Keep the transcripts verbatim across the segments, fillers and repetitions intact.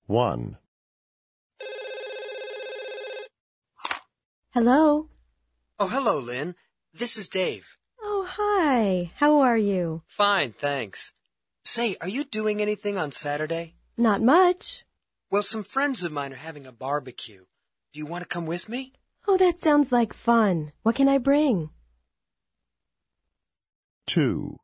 one. Hello? Oh, hello, Lynn. This is Dave. Oh, hi. How are you? Fine, thanks. Say, are you doing anything on Saturday? Not much. Well, some friends of mine are having a barbecue. Do you want to come with me? Oh, that sounds like fun. What can I bring? two.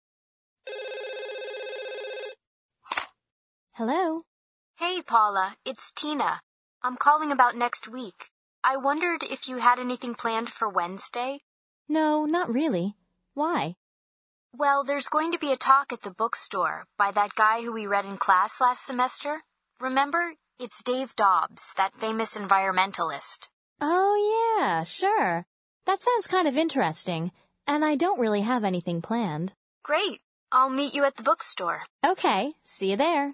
Hello? Hey, Paula, it's Tina. I'm calling about next week. I wondered if you had anything planned for Wednesday. No, not really. Why? Well, there's going to be a talk at the bookstore by that guy who we read in class last semester. Remember? It's Dave Dobbs, that famous environmentalist. Oh, yeah, sure. That sounds kind of interesting, and I don't really have anything planned. Great. I'll meet you at the bookstore. Okay, see you there.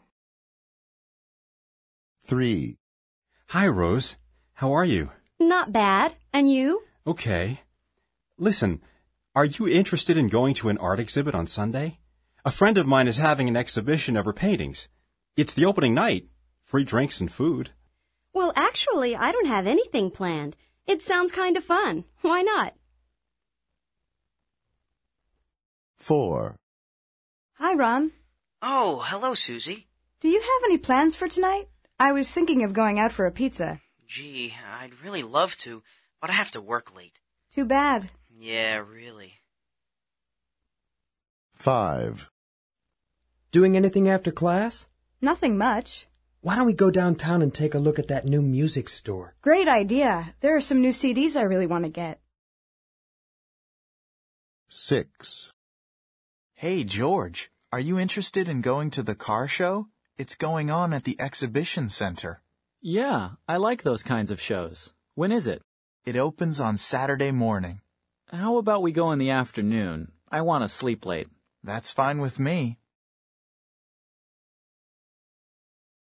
three. Hi, Rose. How are you? Not bad. And you? Okay. Listen, are you interested in going to an art exhibit on Sunday? A friend of mine is having an exhibition of her paintings. It's the opening night. Free drinks and food. Well, actually, I don't have anything planned. It sounds kind of fun. Why not? four. Hi, Ron. Oh, hello, Susie. Do you have any plans for tonight? I was thinking of going out for a pizza. Gee, I'd really love to, but I have to work late. Too bad. Yeah, really. five. Doing anything after class? Nothing much. Why don't we go downtown and take a look at that new music store? Great idea. There are some new C Ds I really want to get. six. Hey, George, are you interested in going to the car show? It's going on at the exhibition center. Yeah, I like those kinds of shows. When is it? It opens on Saturday morning. How about we go in the afternoon? I want to sleep late. That's fine with me.